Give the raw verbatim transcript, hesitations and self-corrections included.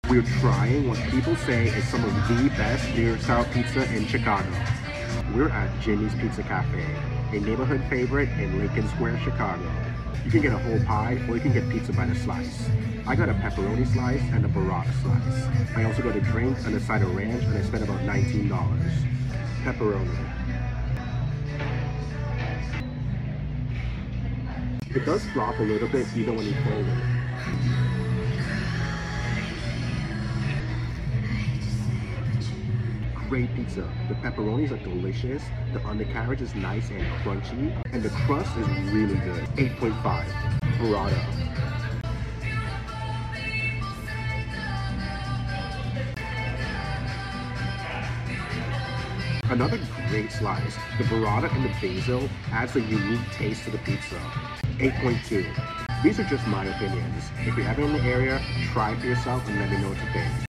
We're trying what people say is some of the best New York style pizza in Chicago. We're at Jimmy's Pizza Cafe, a neighborhood favorite in Lincoln Square, Chicago. You can get a whole pie or you can get pizza by the slice. I got a pepperoni slice and a burrata slice. I also got a drink and a side of ranch and I spent about nineteen dollars. Pepperoni. It does flop a little bit even when you fold it. Great pizza. The pepperonis are delicious, the undercarriage is nice and crunchy, and the crust is really good. eight point five. Burrata. Another great slice. The burrata and the basil adds a unique taste to the pizza. eight point two. These are just my opinions. If you're ever in the area, try it for yourself and let me know what you think.